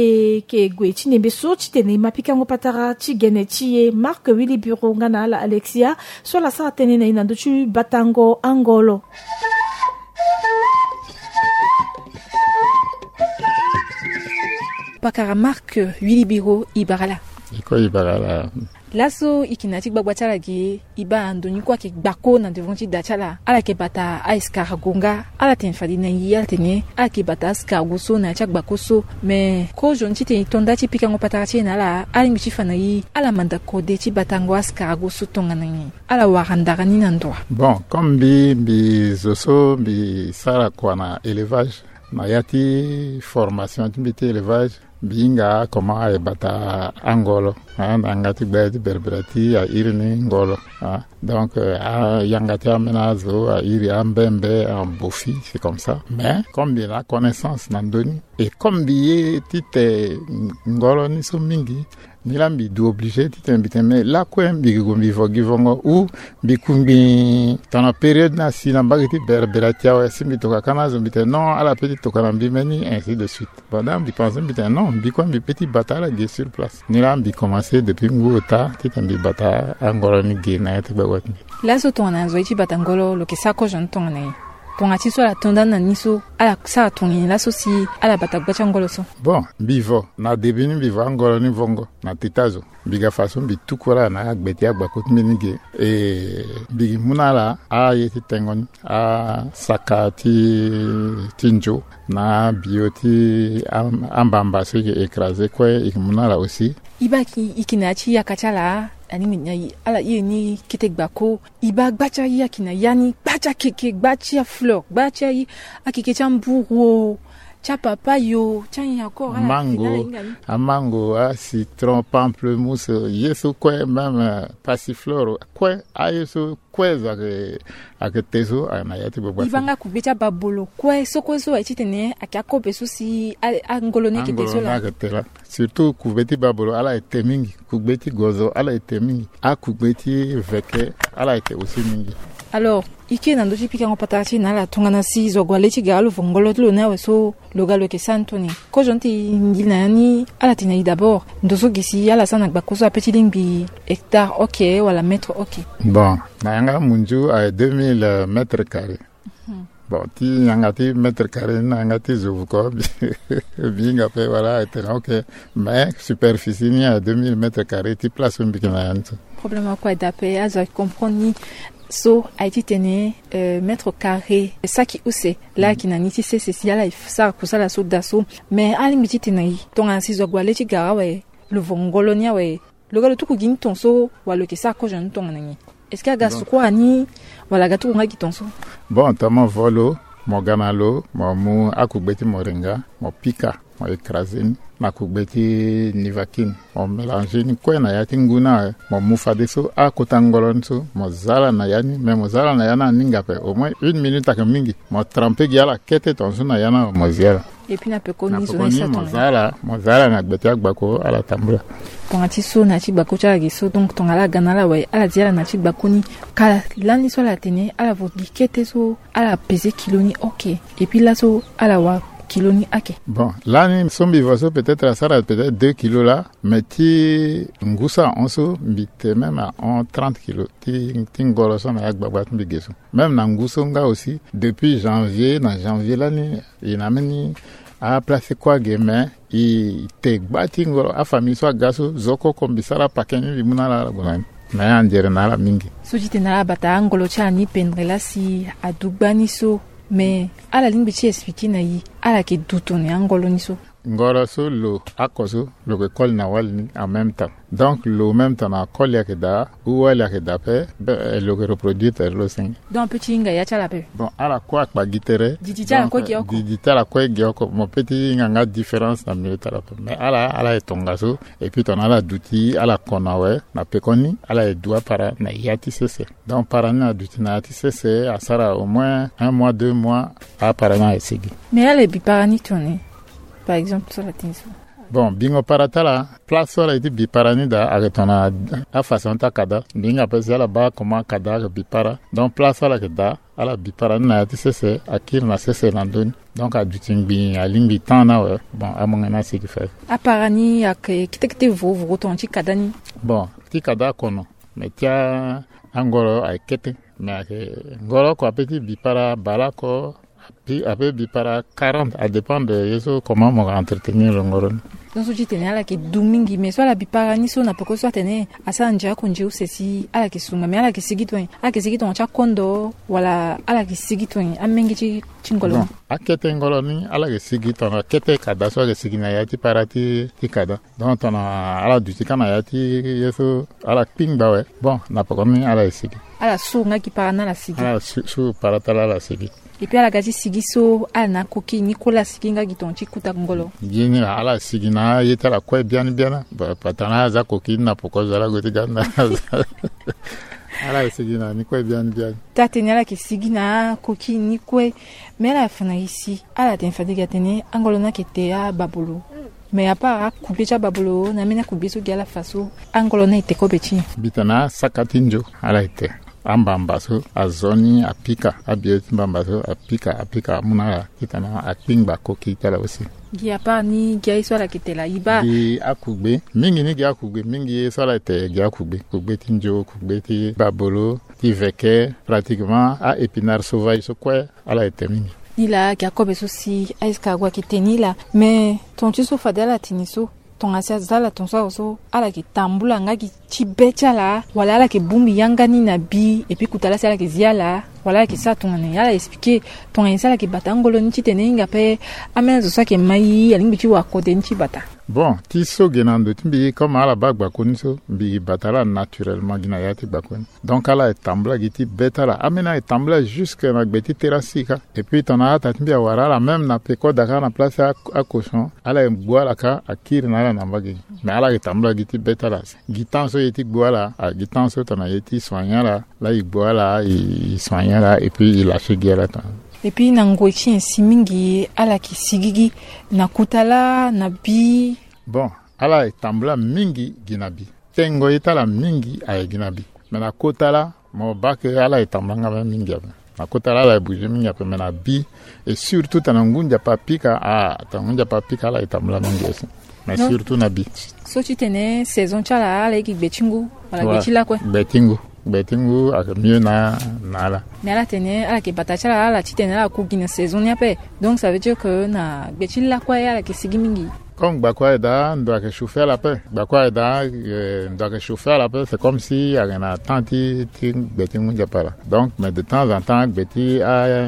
ke gwe chinembe so chitene mapikango patara chigene chie marque Willy Bureau ngana ala Alexia so la sa tene na inando chu batango angolo pakara marque Willy Bureau ibarala iko ibarala laso ikinati gbagwachala ge iba andoni kwa ke gbako na devonti dachala ala ke bata a escargonga ala ten fadi na yia tene ala ke bata escargoso na cha gbakoso mais ko jonti te tonda ti pikango patarachi na la ala ngi fana yi ala manda kode ti batango escargoso tonga na ni ala warandara ni na ndwa bon comme bi zoso bi sara kwa na élevage na yati formation ti élevage binga comment e bata angolo angati bedi berberati a irini ngolo donc yangati amenazo a iri ambembe en bofi c'est comme ça mais comme bien la connaissance nandoni et comme bien tite ngolo ni so mingi nilambi du obligé titembite mais la ko mbi gombi vogivongo ou bikumbi dans la période na sina bagiti berberatia wa simbi toka kana zombite non à la petite toka nambi meni ainsi de suite pendant bi pense mbite non bi ko mbi petit batala ge sur place nilambi commencer depuis ngota titembi bata angolo ni ge na te bawat la so tona zo iti batangolo lo ke sako jonton ne ton ati so la tonda na niso ala sa toni la so si ala batagbacha ngolo so bon bivo na debini bivo angolo ni vongo na titazo biga façon bi tukura na agbeti agbakot minige e bigi munala a yeti tengon a sakati tinjo na bioti ambamba so ke écrasé quoi et munala aussi ibaki ikinachi yakachala ani minyayi ala yeni kitegbako iba gbacha yakina yani gbacha keke gbacha fleur gbacha yi akike chamburo cha papayo cha yako mango a citron pamplemousse yeso quoi même passiflore quoi ayeso quoi ake teso na yati boba ivanga kubecha babolo quoi sokoso achitene akako beso si angolone kiteso la surtout kubeti babolo ala ete mingi kubeti gozo ala ete mingi a kubeti veke ala ete aussi mingi. Alors, ike na ndoji pika ngopatati na la tongana si zogwaleti galo vongolo lo na weso logalo ke santoni ko jonti ngilani ala tina d'abord ndozo gisi ala sana bakozo apeti lingbi hectare OK wala mètre OK. Bon, na yanga munju a 2000 mètres carrés. Bon, ti yangati mètre carré na yangati zovuko binga pe voilà était OK mais superficie ni à 2000 mètres carrés ti place mbikina yanto. Problème quoi d'après azo comprendre so aiti tene mètre carré ça qui ose là qui nani ti c'est là ça pour ça la so daso mais ali miti tene ton asizo gwale ti gara we le vongolonia we le galo tuku gin ton so walo ke ça ko jan ton nani est-ce que gaso ko ani wala gatu ngaki ton so bon tamo volo mo ganalo mo mu akugbeti moringa mo pika mo écraser makubeti nivakin on mélange ni ko na yati nguna mo mufade so a kotangolon so mo zala na yani mais mo zala na yana ninga pe au moins 1 minute ak mingi mo tremper giala kete ton so na yana mo ziala et puis na pe koni zo na sa mo zala na gbeti agbako ala tambula ton ati so na ti gbako cha gi so donc ton ala ganala we ala ziala na ti gbakoni kala lani so la tene ala vo kete so ala peser kiloni OK et puis là so ala wa kiloni ake. Bon, là, sombi voso peut-être à ça, peut-être 2 kilos là, mais ti ngusa onso, bite même à 30 kilos. Ti ngoloso na yakbabat mbigeso. Même na ngusonga aussi, depuis janvier là, il n'a meni a placé quoi game, il te bati ngolo, a famille soit gaso, zoko kombisara pakeni limuna la bonani. Na andere na la mingi. So jite na la bata ngolo cha ni pendre la si adugbani so. Mais à la ligne bichi expliquer na yi ala ke doutonné angolo niso ngoro so lo akoso lo ke kol na wal ni en même temps donc le même temps na kol ya ke da ou wal ya ke da pe lo ke reproduire lo sing donc petit nga ya chala pe bon ala quoi pa gitere didita ko ki oko didita ko ki oko mo petit nga différence na mi tala pe mais ala etonga so et puis ton ala duti ala konawe na pe koni ala doit para na yati cesse donc para na duti na yati cesse asara au moins 1 mois 2 mois a para na esigi mais ala bi para ni tourner par exemple sur la tension. Bon, bingo paratala, place sur la biparani da aretona a façon ta kada, binga pesa la ba comment kada bipara. Donc place sur la da à la biparani na tse akir na cesse landon. Donc a duting bi a limbi tana ouais. Bon, a mongana c'est qui fait. A parani ak kitekte vo ton ti kadani. Bon, ti kada kono. Mais tia angoro a kete. Mais ngoro ko petit bipara balako puis après bipara 40 à dépend de yeso comment on va entretenir le ngoron donc so jitene ala ke domingi mais so la bipara ni so na poko so tene asa nja konje usesi ala ke sunga mais ala ke sigitwen cha kondo wala ala ke sigitwen amengi ci ngolo akete ngolo ni ala ke sigitona kete kada so ke sigina yati parati tikada donc on a ala du tikana yati yeso ala pingba we bon na poko ni ala sigi ala sunga ki parana la sigi ala su paratala la sigi. Et puis ala gaji sigiso ana koki Nicolas siginga gitonchi kuta ngolo. Gini ala sigina yetala kwa bien patana za koki na pokoza la gote ganda. Ala sigina ni kwa bien. Tatenya la ki sigina koki ni kwa mais la fana ici ala ten fadiga tene angolo na kete a babolo. mais à part kubecha babolo na mena kubeso gala faso angolo na ite kobechi bitana sakatinjo ala ite ambambaso azoni apika abiet mbambaso apika muna kitana akpingba koki tala aussi gia pa ni gia iswala kitela iba gi akugbe mingi ni gia akugbe mingi swala te gia kugbe tinjo kugbe ti babolo ti veke pratiquement a épinard sauvage so quoi ala ite mingi ila gia kobeso si aiska gwa kitenila mais ton tu so fadela tiniso ton asia zala ton so ala ki tambula ngaki chibecha la wala ala ki bumbi yangani na bi et puis kutala sala ki ziala wala ki sa ton ne ala expliquer ton insala ki batangolo ni tene ngape amena zo ke mai alingi chi wa kode ni bata bon ti so genando timbi comme ala bagba koniso bi batala naturellement gina yati bakon donc ala tambula giti betala amena tambula jusque na gbeti terrasika et puis ton ata timbi wara la même na peko daka na place à cochon ala boala ka akir na na mbagi mais ala tambula giti betala gitan so yeti boala a gitan so ton yeti soignala la i boala i soignala et puis il a fait guerre là. Et puis nangoichi simingi ala ki sigigi na kutala na bi bon ala tambula mingi ginabi tengo itala mingi ay ginabi mais na kotala mo bak ala tambanga mingi na kotala la bouger mingi pe na bi et surtout tanangunja papika tangunja papika ala tambula mingi aussi mais non. Surtout na bi so tu tenais saison chala ala ki betingu wala betila quoi betingu ak mieux na la mais ala tenait ala ki batachala ala tu tenais la ku gina saison ya pe donc ça veut dire que na betila quoi ala ki sigi mingi comme bakwa eda doit que chauffer la paix bakwa eda doit que chauffer la paix c'est comme si a na tanti betingu ja para donc mais de temps en temps beti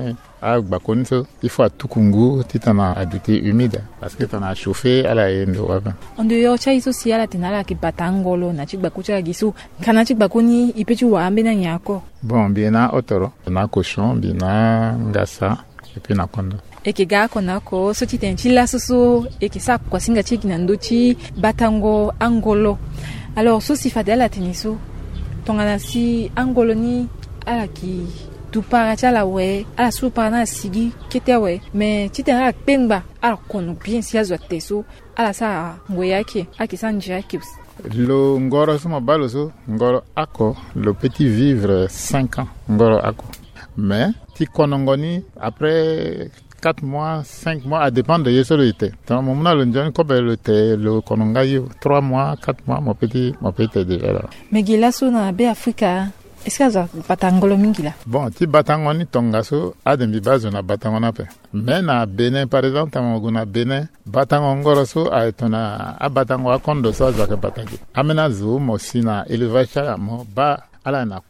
a bakonso il faut tukungu titana habité humide parce que t'en a chauffé à la endo avant on dehors chai social la tenala ki batangolo na chikba kucha gisu kana chikba koni ipechu wa ambena nyako bon bien na otoro na cochon bien na ngasa et puis na kondo eke ga konako so titenchila susu eke sa kwa singa chiki na ndochi batango angolo alors so si fadela teniso tongana si angolo ni ala ki tu para chala we ala super na sigi kete we mais titena pengba ala kono bien si azo teso ala sa ngoyake akisanja kips lo ngoro suma baloso ngoro ako le petit vivre 5 ans ngoro ako mais ti konongoni après 4 mois, 5 mois, à dépendre de yesolité. Dans le moment où le comme le konongayo 3 mois, 4 mois, mon petit est déjà là. Mais gilaso na be Afrika, est-ce que ça batangolo mingila? Bon, ti batangoni tongaso adembi bazo na batangona pe. Mais na Bénin par exemple, na Bénin, batangongoro so a etona a batango akondo so za batangi. Amena zo mo sina élevage cha mo ba ala na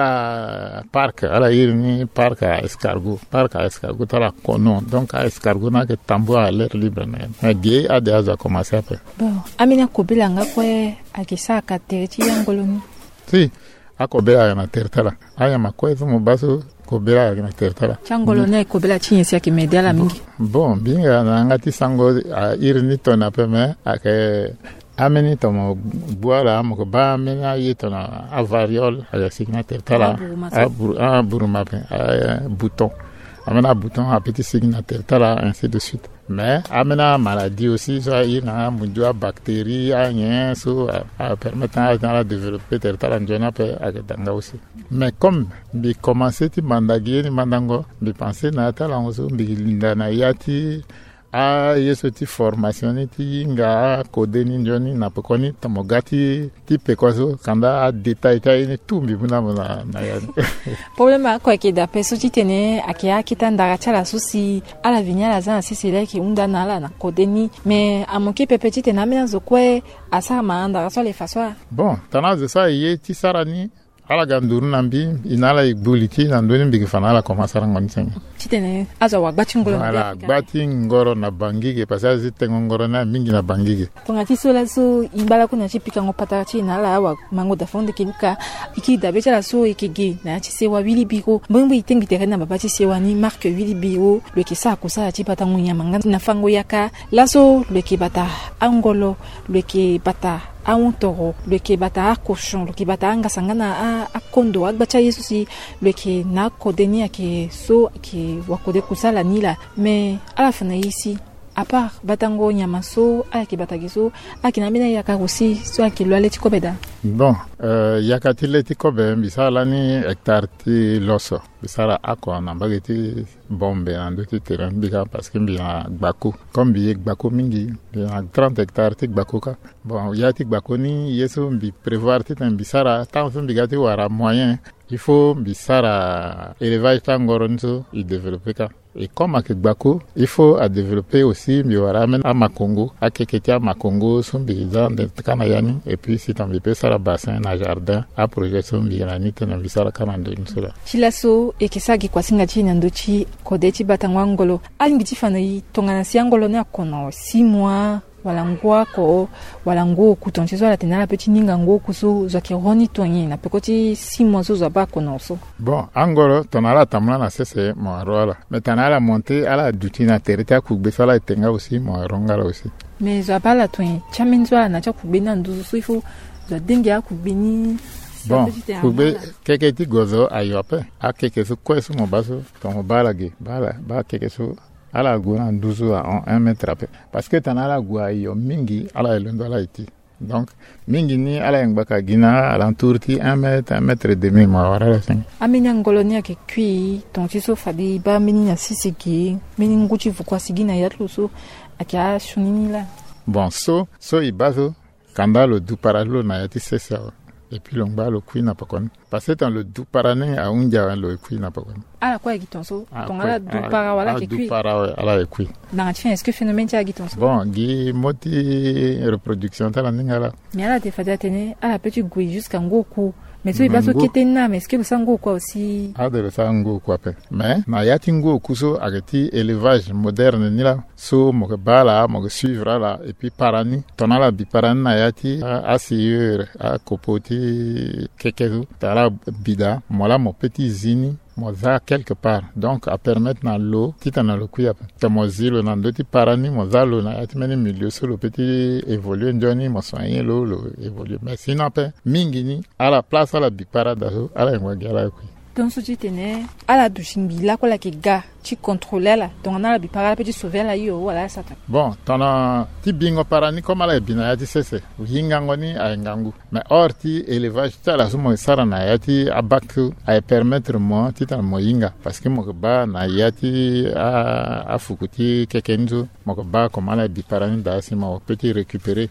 kuta parc ala irni parc à escargot tala kono donc à escargot na ke tambo à l'air libre na gay a déjà commencé après bon amina kobela ngakwe akisa ka tereti yangoloni si akobela na tertala aya makwezo mo baso kobela na tertala changolo ne kobela chinyesi yake mediala mingi bon bien na ngati sango a irni tona peme ake ameni tomo boala mo ba mena yetona a variole a signature tala a buruma a bouton amena bouton a petit signature tala ainsi de suite mais amena maladie aussi ça il na munjua bactérie a rien so a permettant de développer tala njona pe a danga aussi mais comme bi commencer ti mandagi ni mandango bi penser na tala oso bi linda na yati a yesoti formation ti nga kode ni njoni na pekoni tamogati ti pekoso kanda a detail tai ni tumbi buna na ya problema kwa ke da peso ti tene akia kitanda chala susi ala vinyala za sisi leki unda na la na kode ni mais amoke pepe ti tena mena zo kwe asa maanda so le faso bon tanaze sa ye ti sarani ala ganduru nambi inala ibuliti na ndoni mbigi fanala komasara ngoni sengi titene aza wa gbatingolo ala gbatingoro na bangige pasazi tengongoro na mingi na bangige tongati sola so imbala kuna chipika ngopata chi na la wa mango da fonde kiluka iki da becha la so ikige na chi sewa wili biko mbombo itengi terena baba chi sewa ni marque wili bio le kisa kosa chi pata ngunya manga na fango yaka laso le kibata angolo le kibata a un toro le ke bata a cochon le ke bata anga sangana a kondo agbacha yesusi le ke na kodeni ake so ke wakode kusala nila mais à la fin ici à part batango nyamaso aki batagiso aki na mina yaka aussi so aki lo aleti kobeda. Bon, yakati leti kobe bisala ni hectare ti loso bisala ako na bageti bombe na ndoti terrain bika parce que bien gbako comme bien gbako mingi bien 30 hectares ti gbako ka. Bon, yati gbako ni yeso bi prévoir ti tan bisara tant so bigati wara moyen il faut bisara élevage tangoronso il développer ka. Et comme à Gbako, il faut à développer aussi, mais voilà, même à Makongo, à Keketia, Makongo, son bilan de Kanayani, et puis si t'en veux pas, ça la bassin, un jardin, à projet son bilan, t'en as vu ça la Kanando, une seule. Chilaso, et que ça, qui kwasinga chi nandochi, kodeti batangwangolo, alingiti fanayi, tonganasi angolo ne akono, 6 mois, walangwa ko walango kutonchizo la tenala petit ninga ngo kusu zaki roni tonyi na pekoti 6 mois zo ba konoso. Bon, angolo tonala tamla na sese mo rola. Mais tanala monter à la dutina terita kugbe sala tenga aussi mo rongala aussi. Mais zo ba la tonyi chamenzo na cha kugbe na nduzu so ifo zo dengia kubini. Bon, kugbe keketi gozo ayope a kekesu kwesu mo baso ton balage ba kekesu ala guna nduzu a 1 mètre après parce que tanala gua yo mingi ala elondo ala iti donc mingi ni ala ngbaka gina ala tourti 1 mètre et demi mo wara sen amenya ngolonia ke kui ton tiso fabi ba mini na sisiki mini nguchi vukwa sigina yatluso akia shunini la. Bon, so ibazo kandalo du paralo na yati sesa et puis l'ongba le kui na pakon parce que dans le du parane a unja le kui na pakon ala kwa gitonso tongala du para wala ke kui du para ala kui dans la fin est-ce que phénomène tia gitonso bon gi moti reproduction ta ngala mais ala te fadia tene ala petit gui jusqu'à ngoku mais so ibazo ketena mais est-ce que le sango quoi aussi de le sango quoi pe mais na yati ngoku so agati élevage moderne ni la so mo bala mo suivre la et puis parani tonala bi parani na yati asiyeur a kopoti kekezu tala bida mola mo petit zini moza quelque part donc à permettre na l'eau titana le kuya ta mozilo na ndoti parani mozalo na yati meni milieu sur le petit évoluer njoni mo soigner l'eau évoluer mais sinon pe mingini à la place à la bipara dazo à la ngwagala ku donc so titene à la dushimbi la ko la ke ga tu contrôler là donc on a la bipara petit sauver la yo voilà ça bon tona ti bingo parani comme ala bina yati sese hinga ngoni a ngangu mais orti élevage tala sumo sara na yati abaku a permettre moi titan moyinga parce que mo ba na yati a fukuti kekenzo mo ba comme ala biparani da si mo petit récupérer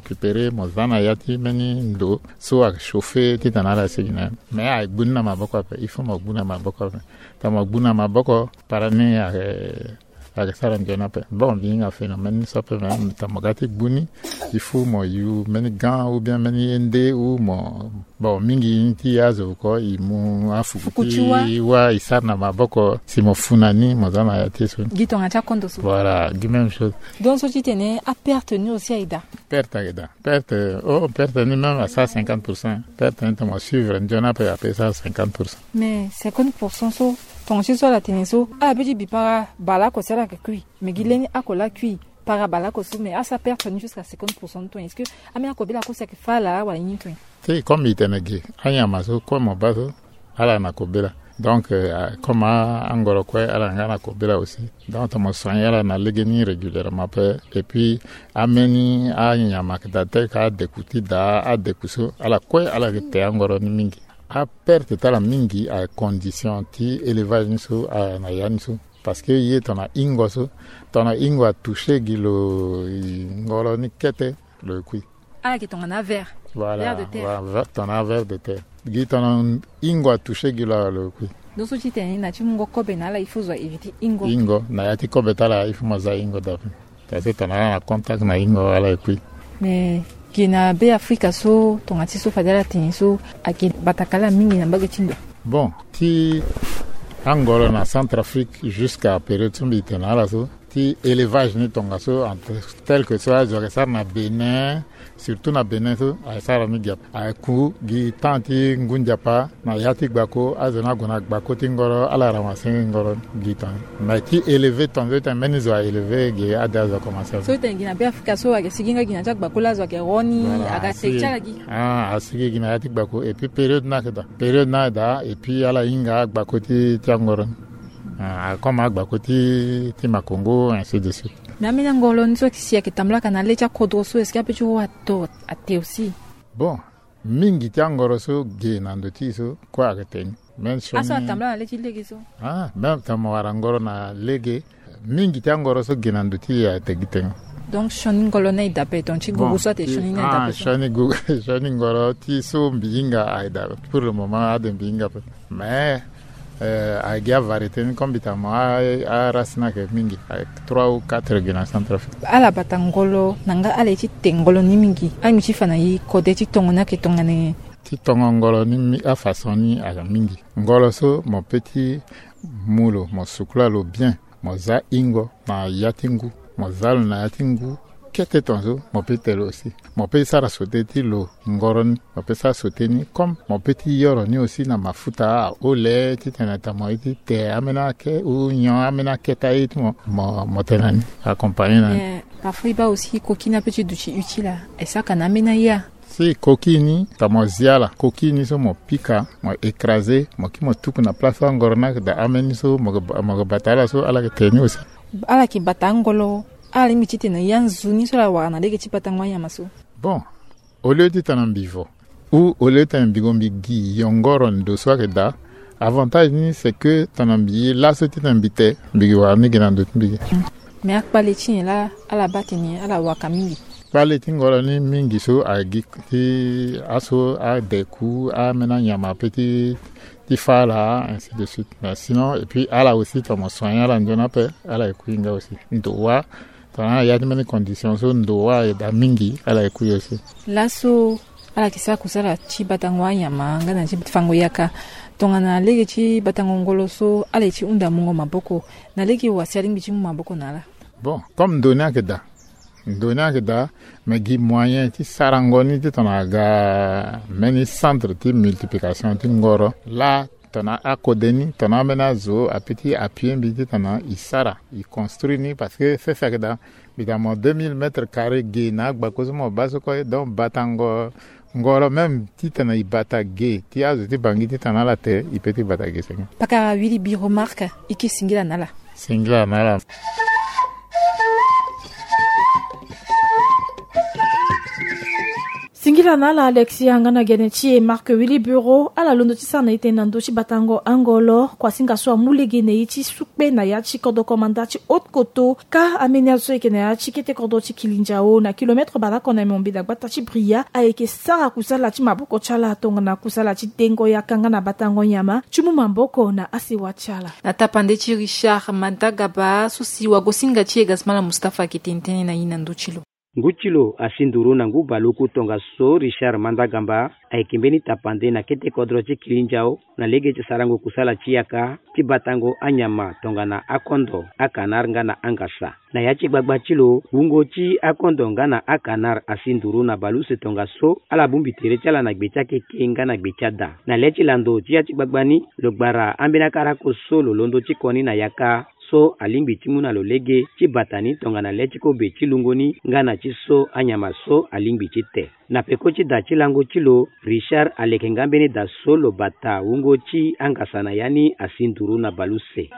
mo zana yati meni ndo so a chauffer titan ala segina mais a bunna maboko il faut mo bunna maboko ta mo bunna maboko parani a sara njona pe bon bien a phénomène ça peut même tamagati buni il faut mo you meni gants ou bien meni ende ou mo bon mingi inti azo ko imu afukuti wa isana maboko si mo funani mo zama ya teso gitonga cha kondo so voilà du même chose donc so titene a pertenu aussi aida perte ni même à ça 50% perte ni mo suivre njona pe à ça 50% mais 50% so ton so la teneso a petit bipara bala ko sera que kui mais gileni akola kui para bala ko mais à sa perte jusqu'à 50% toi est-ce que amena ko bila ko se que fala wa ni toi c'est comme itenegi anya maso ko mo baso ala na ko bila donc comme angolo ko ala ngana ko bila aussi donc mo soigner ala na legeni régulièrement et puis ameni anya makda te ka dekuti da a dekuso ala ko ala te angoro ni mingi a perte tala mingi a condition ti élevage niso a na yanso parce que y tona ingo a touché gilo ngolo ni kete le kui ah qui ton a vert voilà tona vert de terre gi tona ingo a touché gilo le kui donc so ti teni na ti mungo kobe na la il faut éviter ingo na ya ti kobe tala il faut maza ingo da parce que tona na contact na ingo ala kui mais kina be Afrika so tonga ti so fadela tin so aki batakala mingi na mbage tindo bon ti Angola na Centrafrique jusqu'à période tumbi tenala so ti élevage ni tonga so tel que soit ça na Bénin surtout na Bénin so a sara mi gap a ku gi tanti ngunjapa na yati gbako azona gona gbako tingoro ala ramasin ngoro gi tan mais ti élevé tonzo ta menizo a élevé gi adaza commencer so tengi na be Afrika so aga siginga gi na jak gbako la zo ke roni aga sechala gi a sigi gi na yati gbako et puis période na da et puis ala inga gbako ti ngoro comme gbako ti Makongo ainsi de suite Namina ngolo nso kisia kitambla kana lecha kodroso eska pechu wato ate aussi. Bon, mingi tiangoro so ge nandoti so kwa akateni. Asa tambla lechi lege so. Même tamawara ngoro na lege mingi tiangoro so ge nandoti ya tegiten. Donc shoni ngolo na idape donc chi gugu so te shoni na idape. Shoni ngoro ti so mbinga aida. Pour le moment adem binga. Mais a gia variété comme bitamo a rasina ke mingi 3 ou 4 gena centrafrique ala batangolo nanga ale ci tengolo ni mingi ai mi ci fana yi kode ci tongona ke tongane ti tongongolo ni mi a façonni ala mingi ngolo so mon petit mulo mon sukula lo bien mo za ingo na yatingu mo zal na yatingu kete tonzo mon petit aussi mon petit sara soteti lo ngoron mon petit sara soteni comme mon petit yoro ni aussi na mafuta ole titana tamoiti te amena ke ou nyon amena ketaït mo tenani accompagner na parfois il va aussi coquina petit duchi utile et ça kana mena ya si coquini tamoziala coquini so mo pika mo écraser mo ki mo tuku na place ngorona da ameni so mo batala so ala ke teni aussi ala ki batangolo ali michite na yanzuni so la wana lege chipatangwa ya maso. Bon, au lieu de tanambivo ou au lieu de bigombi gi yongoron do so da avantage ni c'est que tanambi la so tinambite bigiwa ni genando bigi. Mais akpale chin la ala batini ala wakamili. Pale tingoro ni mingi so agi ti aso a deku a mena nyama petit ti fala ainsi de suite. Mais sinon et puis ala aussi comme soigner la ndona pe ala ekuinga aussi. Ndoa il y a des conditions so ndoa et da mingi ala ekuyo aussi. Laso ala kisa kusala chi batangwa nyama ngana chi fango yaka tongana lege chi batangongolo so ala chi unda mungo maboko na lege wasiali bichi maboko nala. Bon, comme dona que da mais gi moyen ti sarangoni ti tonaga meni centre ti multiplication ti ngoro la tona akodeni tona mena zo apeti appui mbiti tona isara i construit ni parce que c'est ça que da bidamo 2000 mètres carrés ge na gba ko mo baso ko donc batango ngoro même ti tona i bata ge ti azo ti bangi ti tona la te i peti bata ge senga paka wili bi remarque iki singila nala Singila nala Alexia ngana genechi e Marc Willy Bureau ala londo ti sana ite nando chi batango angolo kwa singa so amule gene ichi sukbe na ya chi kodo komanda chi haute koto ka amenia so ikene ya chi kete kodo chi kilinjao na kilometre bala kona mombi da bata chi bria ayeke sara kusala chi maboko chala tonga na kusala chi dengo ya kanga na batango nyama chumu mamboko na asiwa chala na tapande chi Richard Mandagaba susi wagosinga chi egasmala Mustafa kitentene na inando chilo Nguchilo asinduru na ngu baluku tonga so Richard Mandagamba aikimbeni tapande na kete kodro chi kilinjao na lege chi sarango kusala chiaka ti batango anyama tonga na akondo akanar ngana angasa na yachi gbagba chilo bungo chi akondo ngana akanar asinduru na baluse tonga so ala bumbi tere chala na gbecha ke kenga na gbecha da na lechi lando chi yachi gbagbani logbara ambina karako solo londo chi koni na yaka so alimbi timuna lo lege chi batani tonga na lechi ko be chilungoni ngana chi so anyama so alimbi chite na peko chi da chilango chilo Richard alekengambeni da solo bata ungo chi angasana yani asinduru na baluse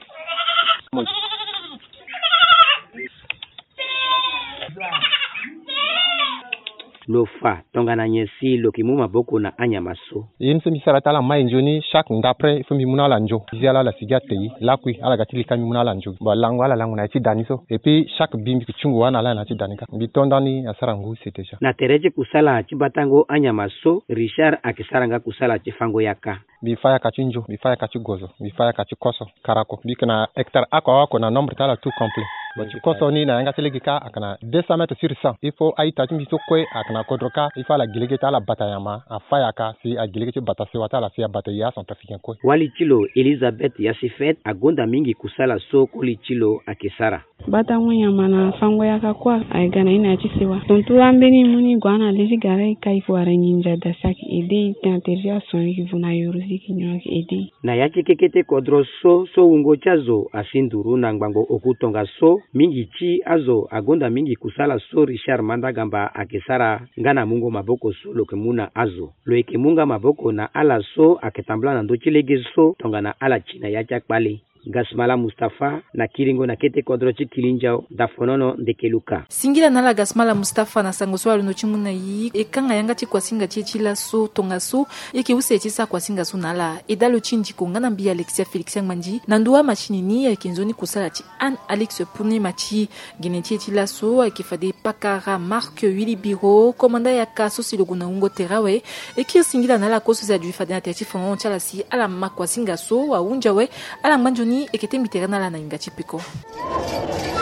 lofa tonga na nyesi lokimuma boko na anyamaso yin se misara tala mai njoni chaque ngapre fumi muna la njo ziala la sigate yi lakwi ala gatili kami muna la njo ba lango ala lango na ti daniso et puis chaque bimbi kuchungu wana la na ti danika bitondani asarangu c'est déjà na tereje kusala chibatango anyamaso Richard akisaranga kusala chifango yaka bifaya kachinjo bifaya kachigozo bifaya kachikoso karako bikana hectare ako na nombre tala tout complet tu koso ni na nga telegika akana 200 mètres sur 100 il faut aita timbiso kwe akana kodroka il faut la gilegeta la batayama afaya ka si a gilegeti batase wata la si a bataya son trafiquant kwe wali chilo Elizabeth Yasifet agonda mingi kusala soko li chilo akisara batango nyama na fango yaka kwa aigana ina chisiwa tontu ambeni muni gwana lezi gare kai fuara nyinja da saki ede tanteria son kivuna yorusi kinyoki ede na yaki kekete kodro so ungo chazo asinduru na ngbango okutonga so mingi chi azo agonda mingi kusala so Richard Mandagamba akisara ngana mungo maboko so lokemuna azo loekemunga maboko na ala so aketambla na ndochilege so tonga na ala china ya chakpale Gasmala Mustafa na kiringo na kete kodrochi kilinjao da fonono ndekeluka. Singila nala Gasmala Mustafa na sangoso aluno chimuna yi ekanga yanga chi kwa singa chichila so tongaso yeke use chisa kwa singa so nala edalo chinji kongana mbi Alexia Felix Ngbanji nandua machini ni ya kinzoni kusala chi Anne Alex Pune machi geneti chila so ekifade pakara Marc Willy Biro komanda ya kaso siloguna ungo terawe eki singila nala koso za du fade na teti fon chala si ala makwa singa so wa unjawe ala Ngbanjoni ekete miterana la na ingachi piko.